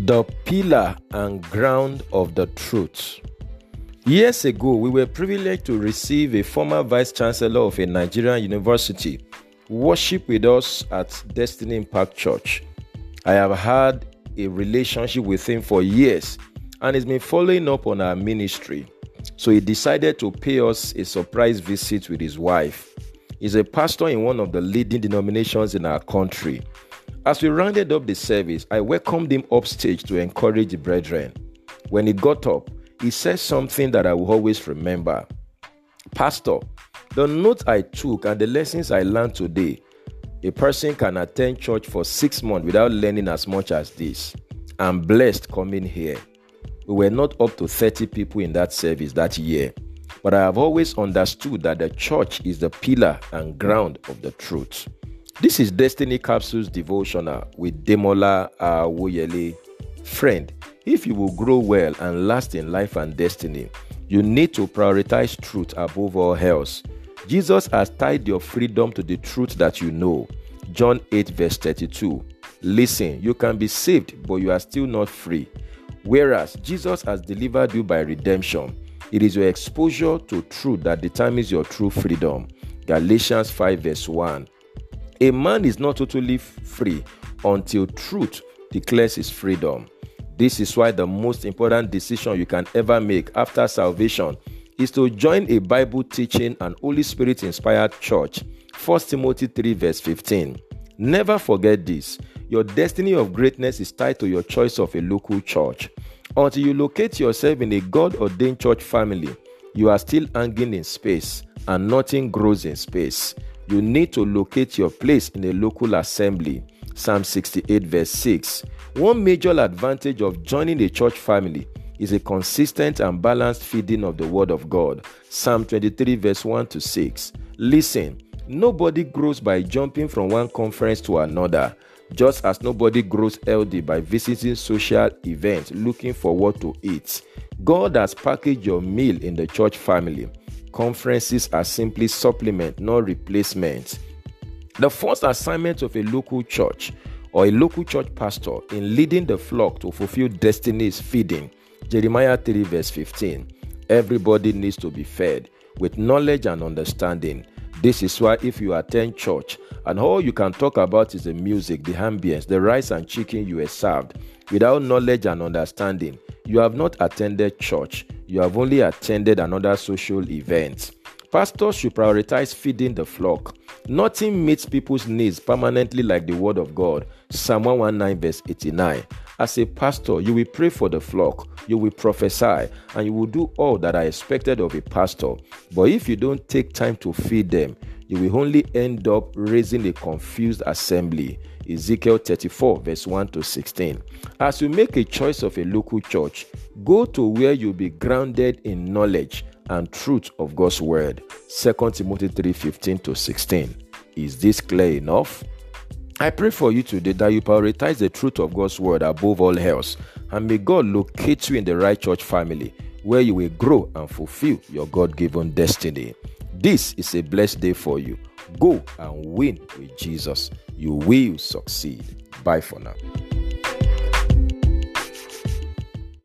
The pillar and ground of the truth. Years ago, we were privileged to receive a former vice chancellor of a Nigerian university worship with us at Destiny Impact Church. I have had a relationship with him for years and he's been following up on our ministry. So he decided to pay us a surprise visit with his wife. He's a pastor in one of the leading denominations in our country. As we rounded up the service, I welcomed him upstage to encourage the brethren. When he got up, he said something that I will always remember. Pastor, the notes I took and the lessons I learned today, a person can attend church for 6 months without learning as much as this. I'm blessed coming here. We were not up to 30 people in that service that year, but I have always understood that the church is the pillar and ground of the truth. This is Destiny Capsules Devotional with Demola Awoyele. Friend, if you will grow well and last in life and destiny, you need to prioritize truth above all else. Jesus has tied your freedom to the truth that you know. John 8 verse 32. Listen, you can be saved, but you are still not free. Whereas Jesus has delivered you by redemption. It is your exposure to truth that determines your true freedom. Galatians 5 verse 1. A man is not totally free until truth declares his freedom. This is why the most important decision you can ever make after salvation is to join a Bible teaching and Holy Spirit inspired church. 1 Timothy 3 verse 15. Never forget this. Your destiny of greatness is tied to your choice of a local church. Until you locate yourself in a God-ordained church family, you are still hanging in space and nothing grows in space. You need to locate your place in a local assembly. Psalm 68 verse 6. One major advantage of joining a church family is a consistent and balanced feeding of the Word of God. Psalm 23 verse 1 to 6. Listen, nobody grows by jumping from one conference to another, just as nobody grows healthy by visiting social events looking for what to eat. God has packaged your meal in the church family. Conferences are simply supplement, not replacement. The first assignment of a local church or a local church pastor in leading the flock to fulfill destiny is feeding. Jeremiah 3 verse 15. Everybody needs to be fed with knowledge and understanding. This is why if you attend church and all you can talk about is the music, the ambience, the rice and chicken you are served, without knowledge and understanding, you have not attended church. You have only attended another social event. Pastors should prioritize feeding the flock. Nothing meets people's needs permanently like the word of God. Psalm 119 verse 89. As a pastor, you will pray for the flock, you will prophesy, and you will do all that are expected of a pastor. But if you don't take time to feed them, you will only end up raising a confused assembly. Ezekiel 34 verse 1 to 16. As you make a choice of a local church, go to where you'll be grounded in knowledge and truth of God's word. 2 Timothy 3 15 to 16. Is this clear enough? I pray for you today that you prioritize the truth of God's word above all else, and may God locate you in the right church family where you will grow and fulfill your God-given destiny. This is a blessed day for you. Go and win with Jesus. You will succeed. Bye for now.